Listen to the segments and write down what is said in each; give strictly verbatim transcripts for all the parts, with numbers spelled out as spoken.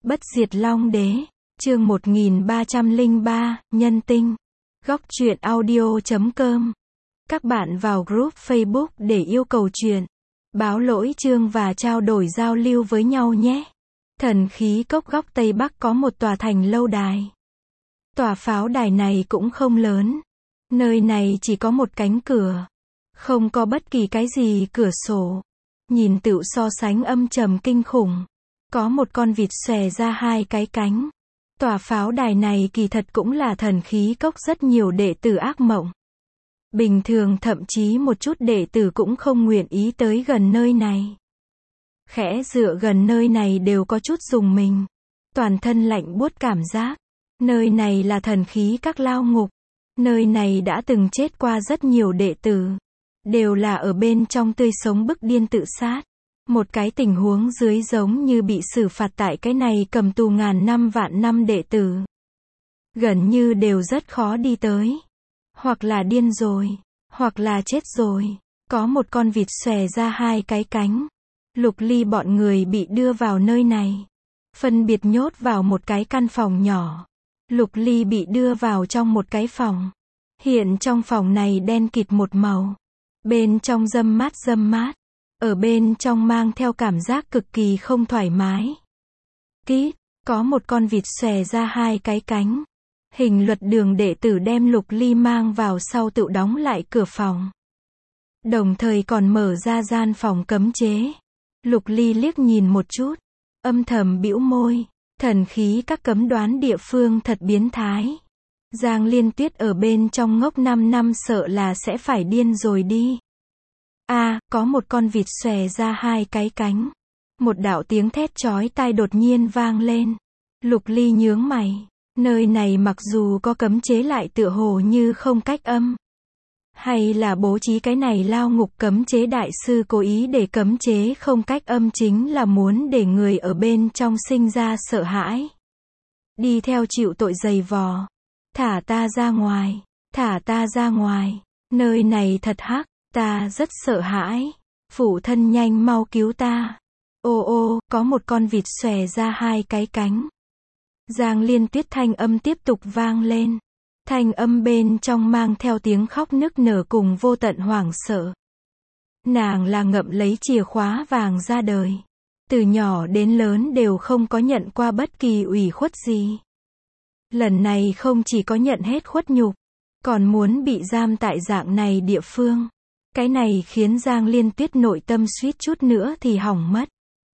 Bất diệt Long Đế, chương một nghìn ba trăm lẻ ba, Nhân tinh. Góc truyện audio chấm com. Các bạn vào group Facebook để yêu cầu truyện, báo lỗi chương và trao đổi giao lưu với nhau nhé. Thần khí cốc góc Tây Bắc có một tòa thành lâu đài. Tòa pháo đài này cũng không lớn. Nơi này chỉ có một cánh cửa. Không có bất kỳ cái gì cửa sổ. Nhìn tựu so sánh âm trầm kinh khủng. Có một con vịt xòe ra hai cái cánh. Tòa pháo đài này kỳ thật cũng là thần khí cốc rất nhiều đệ tử ác mộng. Bình thường thậm chí một chút đệ tử cũng không nguyện ý tới gần nơi này. Khẽ dựa gần nơi này đều có chút rùng mình. Toàn thân lạnh buốt cảm giác. Nơi này là thần khí các lao ngục. Nơi này đã từng chết qua rất nhiều đệ tử. Đều là ở bên trong tươi sống bức điên tự sát. Một cái tình huống dưới giống như bị xử phạt tại cái này cầm tù ngàn năm vạn năm đệ tử. Gần như đều rất khó đi tới. Hoặc là điên rồi, hoặc là chết rồi. Có một con vịt xòe ra hai cái cánh. Lục Ly bọn người bị đưa vào nơi này. Phân biệt nhốt vào một cái căn phòng nhỏ. Lục Ly bị đưa vào trong một cái phòng. Hiện trong phòng này đen kịt một màu. Bên trong râm mát râm mát. Ở bên trong mang theo cảm giác cực kỳ không thoải mái. Kít, có một con vịt xòe ra hai cái cánh. Hình luật đường đệ tử đem Lục Ly mang vào sau tự đóng lại cửa phòng. Đồng thời còn mở ra gian phòng cấm chế. Lục Ly liếc nhìn một chút. Âm thầm bĩu môi. Thần khí các cấm đoán địa phương thật biến thái. Giang Liên Tuyết ở bên trong ngốc năm năm sợ là sẽ phải điên rồi đi. A, à, có một con vịt xòe ra hai cái cánh. Một đạo tiếng thét chói tai đột nhiên vang lên. Lục Ly nhướng mày. Nơi này mặc dù có cấm chế lại tựa hồ như không cách âm. Hay là bố trí cái này lao ngục cấm chế đại sư cố ý để cấm chế không cách âm chính là muốn để người ở bên trong sinh ra sợ hãi. Đi theo chịu tội dày vò. Thả ta ra ngoài. Thả ta ra ngoài. Nơi này thật hắc. Ta rất sợ hãi. Phụ thân nhanh mau cứu ta. Ô ô, có một con vịt xòe ra hai cái cánh. Giang Liên Tuyết thanh âm tiếp tục vang lên. Thanh âm bên trong mang theo tiếng khóc nức nở cùng vô tận hoảng sợ. Nàng là ngậm lấy chìa khóa vàng ra đời. Từ nhỏ đến lớn đều không có nhận qua bất kỳ ủy khuất gì. Lần này không chỉ có nhận hết khuất nhục, còn muốn bị giam tại dạng này địa phương. Cái này khiến Giang Liên Tuyết nội tâm suýt chút nữa thì hỏng mất.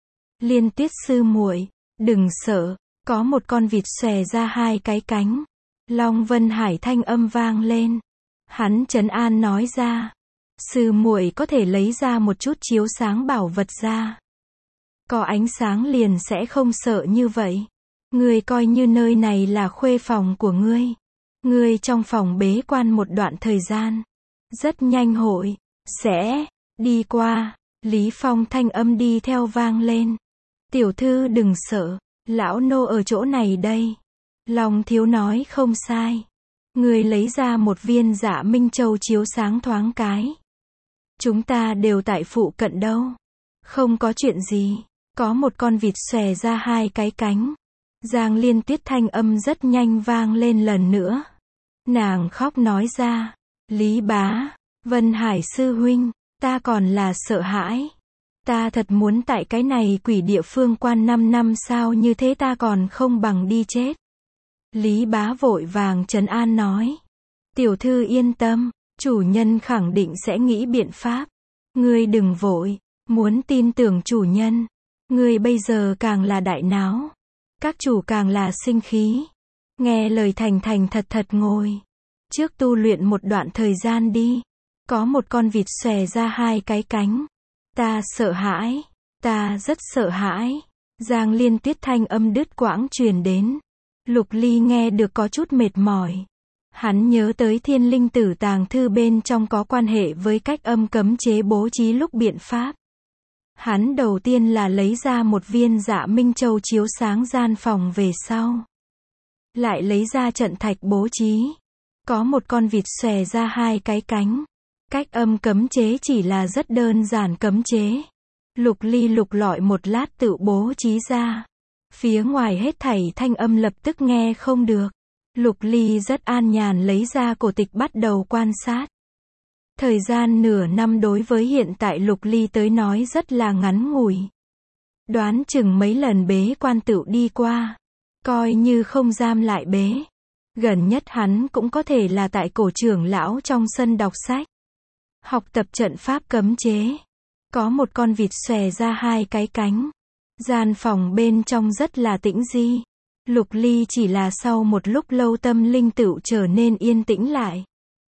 Liên Tuyết sư muội, đừng sợ, có một con vịt xòe ra hai cái cánh. Long Vân Hải thanh âm vang lên. Hắn trấn an nói ra, sư muội có thể lấy ra một chút chiếu sáng bảo vật ra. Có ánh sáng liền sẽ không sợ như vậy. Ngươi coi như nơi này là khuê phòng của ngươi. Ngươi trong phòng bế quan một đoạn thời gian. Rất nhanh hội sẽ đi qua. Lý Phong thanh âm đi theo vang lên. Tiểu thư đừng sợ, lão nô ở chỗ này đây. Long thiếu nói không sai. Người lấy ra một viên Dạ Minh Châu chiếu sáng thoáng cái. Chúng ta đều tại phụ cận đâu. Không có chuyện gì. Có một con vịt xòe ra hai cái cánh. Giang Liên Tuyết thanh âm rất nhanh vang lên lần nữa. Nàng khóc nói ra. Lý bá, Vân Hải sư huynh, ta còn là sợ hãi. Ta thật muốn tại cái này quỷ địa phương quan năm năm sao như thế ta còn không bằng đi chết. Lý bá vội vàng trấn an nói. Tiểu thư yên tâm, chủ nhân khẳng định sẽ nghĩ biện pháp. Ngươi đừng vội, muốn tin tưởng chủ nhân. Ngươi bây giờ càng là đại náo. Các chủ càng là sinh khí. Nghe lời thành thành thật thật ngồi. Trước tu luyện một đoạn thời gian đi. Có một con vịt xòe ra hai cái cánh. Ta sợ hãi. Ta rất sợ hãi. Giang Liên Tuyết thanh âm đứt quãng truyền đến. Lục Ly nghe được có chút mệt mỏi. Hắn nhớ tới Thiên Linh Tử tàng thư bên trong có quan hệ với cách âm cấm chế bố trí lúc biện pháp. Hắn đầu tiên là lấy ra một viên Dạ Minh Châu chiếu sáng gian phòng về sau. Lại lấy ra trận thạch bố trí. Có một con vịt xòe ra hai cái cánh. Cách âm cấm chế chỉ là rất đơn giản cấm chế. Lục Ly lục lọi một lát tự bố trí ra. Phía ngoài hết thảy thanh âm lập tức nghe không được. Lục Ly rất an nhàn lấy ra cổ tịch bắt đầu quan sát. Thời gian nửa năm đối với hiện tại Lục Ly tới nói rất là ngắn ngủi. Đoán chừng mấy lần bế quan tựu đi qua. Coi như không giam lại bế. Gần nhất hắn cũng có thể là tại cổ trưởng lão trong sân đọc sách. Học tập trận pháp cấm chế. Có một con vịt xòe ra hai cái cánh. Gian phòng bên trong rất là tĩnh di. Lục Ly chỉ là sau một lúc lâu tâm linh tựu trở nên yên tĩnh lại.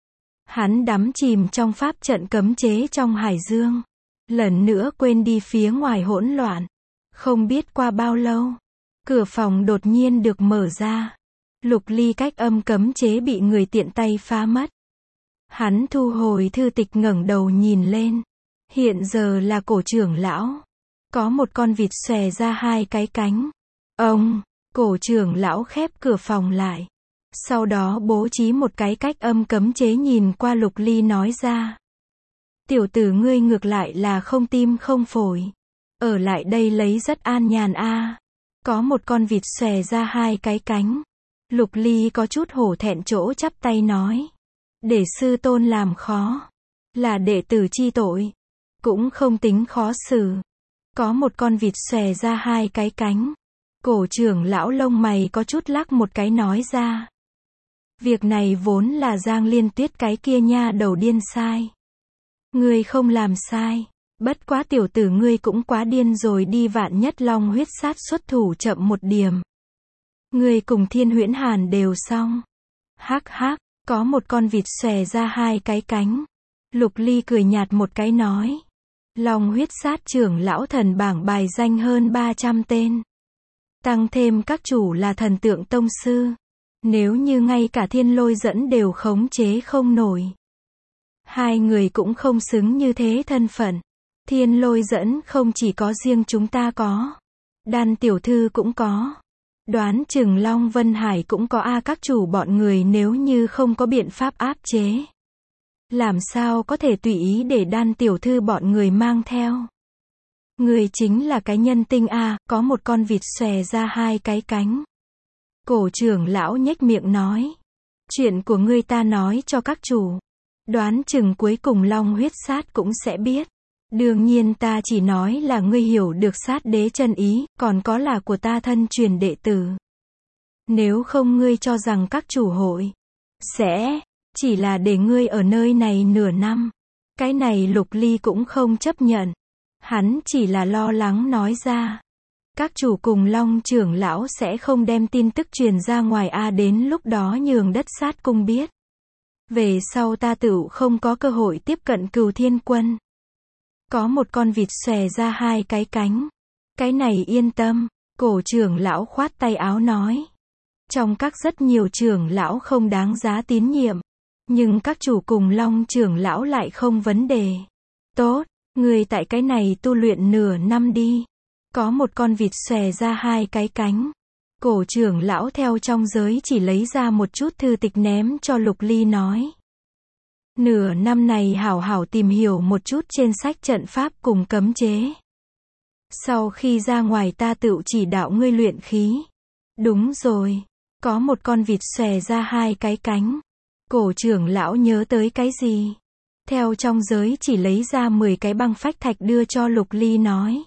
Hắn đắm chìm trong pháp trận cấm chế trong hải dương. Lần nữa quên đi phía ngoài hỗn loạn. Không biết qua bao lâu. Cửa phòng đột nhiên được mở ra. Lục Ly cách âm cấm chế bị người tiện tay phá mất. Hắn thu hồi thư tịch ngẩng đầu nhìn lên. Hiện giờ là cổ trưởng lão. Có một con vịt xòe ra hai cái cánh. Ông, cổ trưởng lão khép cửa phòng lại. Sau đó bố trí một cái cách âm cấm chế nhìn qua Lục Ly nói ra. Tiểu tử ngươi ngược lại là không tim không phổi. Ở lại đây lấy rất an nhàn a. À. Có một con vịt xòe ra hai cái cánh. Lục Ly có chút hổ thẹn chỗ chắp tay nói. Để sư tôn làm khó. Là đệ tử chi tội. Cũng không tính khó xử. Có một con vịt xòe ra hai cái cánh. Cổ trưởng lão lông mày có chút lắc một cái nói ra. Việc này vốn là Giang Liên Tuyết cái kia nha đầu điên sai. Ngươi không làm sai. Bất quá tiểu tử ngươi cũng quá điên rồi đi, vạn nhất long huyết sát xuất thủ chậm một điểm. Ngươi cùng Thiên Huyễn Hàn đều xong. Hắc hắc, có một con vịt xòe ra hai cái cánh. Lục Ly cười nhạt một cái nói. Long huyết sát trưởng lão thần bảng bài danh hơn ba trăm tên. Tăng thêm các chủ là thần tượng tông sư. Nếu như ngay cả Thiên Lôi Dẫn đều khống chế không nổi. Hai người cũng không xứng như thế thân phận. Thiên Lôi Dẫn không chỉ có riêng chúng ta có. Đan tiểu thư cũng có. Đoán chừng Long Vân Hải cũng có a, các chủ bọn người nếu như không có biện pháp áp chế. Làm sao có thể tùy ý để Đan tiểu thư bọn người mang theo. Người chính là cái nhân tinh a, có một con vịt xòe ra hai cái cánh. Cổ trưởng lão nhếch miệng nói. Chuyện của ngươi ta nói cho các chủ. Đoán chừng cuối cùng Long huyết sát cũng sẽ biết. Đương nhiên ta chỉ nói là ngươi hiểu được sát đế chân ý, còn có là của ta thân truyền đệ tử. Nếu không ngươi cho rằng các chủ hội sẽ chỉ là để ngươi ở nơi này nửa năm. Cái này Lục Ly cũng không chấp nhận. Hắn chỉ là lo lắng nói ra. Các chủ cùng Long trưởng lão sẽ không đem tin tức truyền ra ngoài a, đến lúc đó nhường đất sát cung biết. Về sau ta tựu không có cơ hội tiếp cận Cửu Thiên Quân. Có một con vịt xòe ra hai cái cánh. Cái này yên tâm, cổ trưởng lão khoát tay áo nói. Trong các rất nhiều trưởng lão không đáng giá tín nhiệm. Nhưng các chủ cùng Long trưởng lão lại không vấn đề. Tốt, người tại cái này tu luyện nửa năm đi. Có một con vịt xòe ra hai cái cánh. Cổ trưởng lão theo trong giới chỉ lấy ra một chút thư tịch ném cho Lục Ly nói. Nửa năm này hảo hảo tìm hiểu một chút trên sách trận pháp cùng cấm chế. Sau khi ra ngoài ta tự chỉ đạo ngươi luyện khí. Đúng rồi. Có một con vịt xòe ra hai cái cánh. Cổ trưởng lão nhớ tới cái gì? Theo trong giới chỉ lấy ra mười cái băng phách thạch đưa cho Lục Ly nói.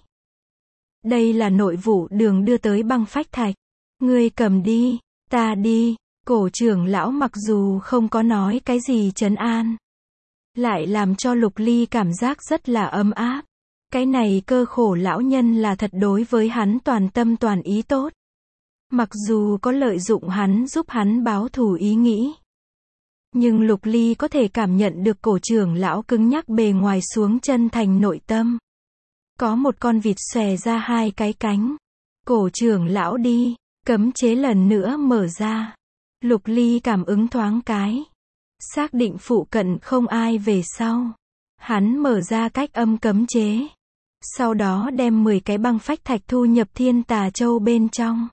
Đây là nội vụ đường đưa tới băng phách thạch. Ngươi cầm đi, ta đi. Cổ trưởng lão mặc dù không có nói cái gì trấn an. Lại làm cho Lục Ly cảm giác rất là ấm áp. Cái này cơ khổ lão nhân là thật đối với hắn toàn tâm toàn ý tốt. Mặc dù có lợi dụng hắn giúp hắn báo thù ý nghĩ. Nhưng Lục Ly có thể cảm nhận được cổ trưởng lão cứng nhắc bề ngoài xuống chân thành nội tâm. Có một con vịt xòe ra hai cái cánh. Cổ trưởng lão đi, cấm chế lần nữa mở ra. Lục Ly cảm ứng thoáng cái. Xác định phụ cận không ai về sau. Hắn mở ra cách âm cấm chế. Sau đó đem mười cái băng phách thạch thu nhập Thiên Tà Châu bên trong.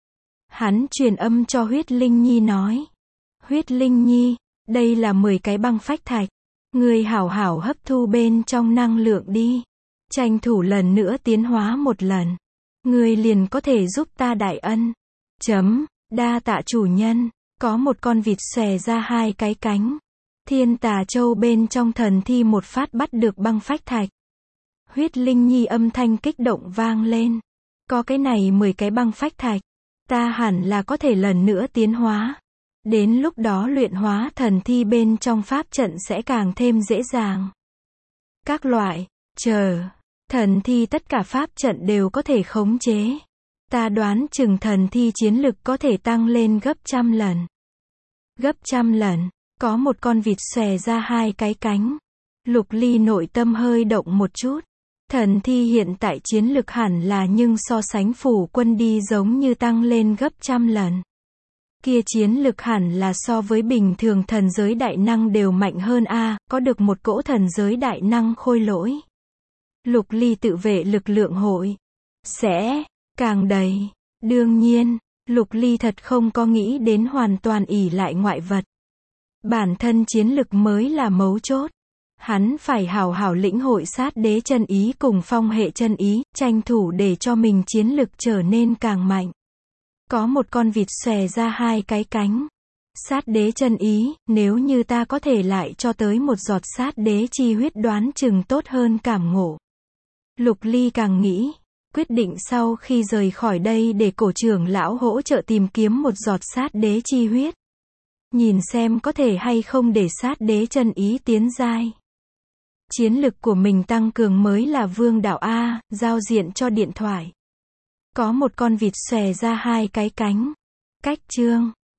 Hắn truyền âm cho Huyết Linh Nhi nói. Huyết Linh Nhi, đây là mười cái băng phách thạch. Người hảo hảo hấp thu bên trong năng lượng đi. Tranh thủ lần nữa tiến hóa một lần. Ngươi liền có thể giúp ta đại ân. Chấm, đa tạ chủ nhân. Có một con vịt xòe ra hai cái cánh. Thiên Tà Châu bên trong thần thi một phát bắt được băng phách thạch. Huyết Linh Nhi âm thanh kích động vang lên. Có cái này mười cái băng phách thạch. Ta hẳn là có thể lần nữa tiến hóa. Đến lúc đó luyện hóa thần thi bên trong pháp trận sẽ càng thêm dễ dàng. Các loại, chờ, thần thi tất cả pháp trận đều có thể khống chế. Ta đoán chừng thần thi chiến lực có thể tăng lên gấp trăm lần. Gấp trăm lần, có một con vịt xòe ra hai cái cánh. Lục Ly nội tâm hơi động một chút. Thần thi hiện tại chiến lực hẳn là nhưng so sánh phủ quân đi giống như tăng lên gấp trăm lần. Kia chiến lực hẳn là so với bình thường thần giới đại năng đều mạnh hơn a, có được một cỗ thần giới đại năng khôi lỗi. Lục Ly tự vệ lực lượng hội sẽ càng đầy. Đương nhiên, Lục Ly thật không có nghĩ đến hoàn toàn ỷ lại ngoại vật. Bản thân chiến lực mới là mấu chốt. Hắn phải hảo hảo lĩnh hội sát đế chân ý cùng phong hệ chân ý, tranh thủ để cho mình chiến lực trở nên càng mạnh. Có một con vịt xòe ra hai cái cánh. Sát đế chân ý, nếu như ta có thể lại cho tới một giọt sát đế chi huyết đoán chừng tốt hơn cảm ngộ. Lục Ly càng nghĩ, quyết định sau khi rời khỏi đây để cổ trưởng lão hỗ trợ tìm kiếm một giọt sát đế chi huyết. Nhìn xem có thể hay không để sát đế chân ý tiến giai. Chiến lực của mình tăng cường mới là vương đạo A, giao diện cho điện thoại. Có một con vịt xòe ra hai cái cánh. Cách chương